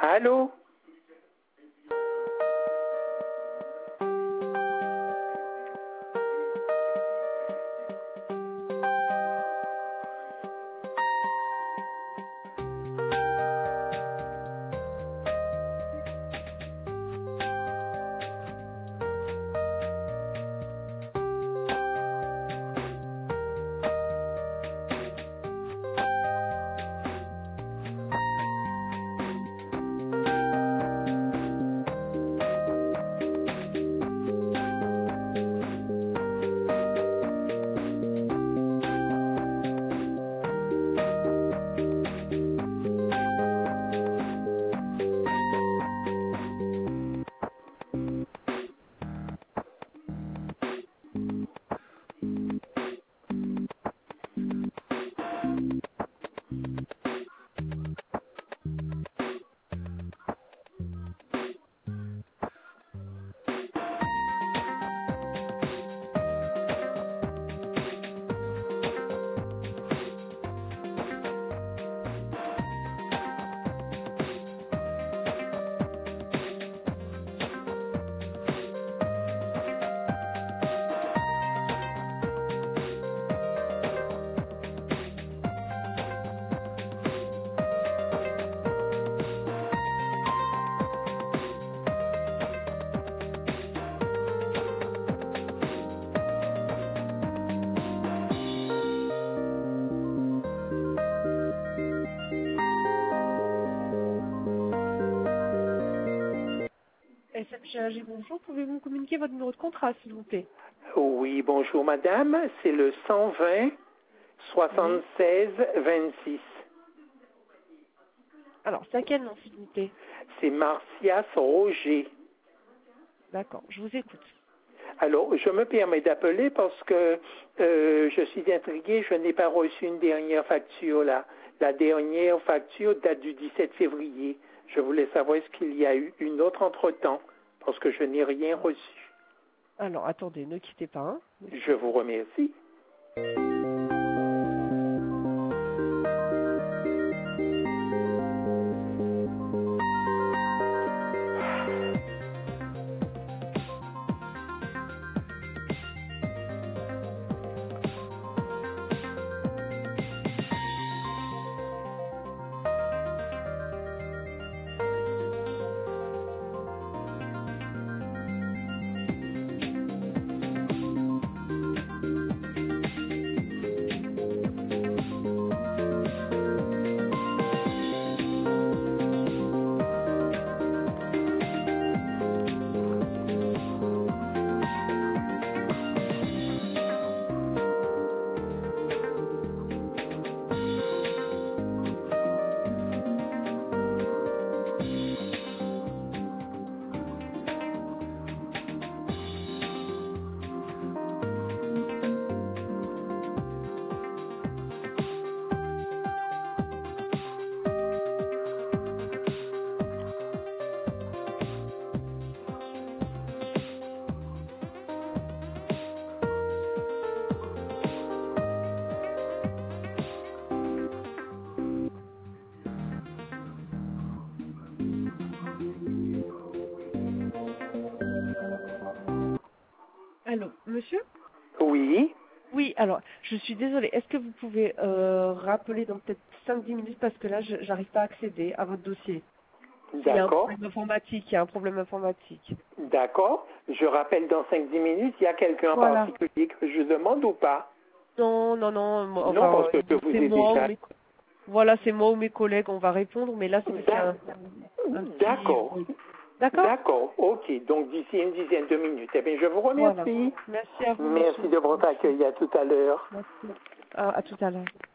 Allô? SMCAG, bonjour. Pouvez-vous me communiquer votre numéro de contrat, s'il vous plaît? Oui, bonjour madame, c'est le 120 76 26. Alors, c'est à quel nom, s'il vous plaît? C'est Martias Roger. D'accord, je vous écoute. Alors, je me permets d'appeler parce que je suis intrigué, je n'ai pas reçu une dernière facture là. La dernière facture date du 17 février. Je voulais savoir est-ce qu'il y a eu une autre entre-temps, parce que je n'ai rien reçu. Alors, attendez, ne quittez pas. Hein. Je vous remercie. Allô, monsieur? Oui. Oui, alors, je suis désolée. Est-ce que vous pouvez rappeler dans peut-être 5-10 minutes parce que là, je n'arrive pas à accéder à votre dossier. Il y a un D'accord. problème informatique, il y a un problème informatique. D'accord. Je rappelle dans 5-10 minutes, il y a quelqu'un en Voilà. particulier que je demande ou pas? Non, Non, enfin, parce que je vous c'est ai moi déjà... ou mes... Voilà, c'est moi ou mes collègues, on va répondre, mais là, c'est parce qu'il y a un petit... D'accord. Oui. D'accord? D'accord. Ok. Donc d'ici une dizaine de minutes. Eh bien, je vous Voilà. remercie. Merci à vous, Merci monsieur. de votre accueil. À tout à l'heure. Merci. À tout à l'heure.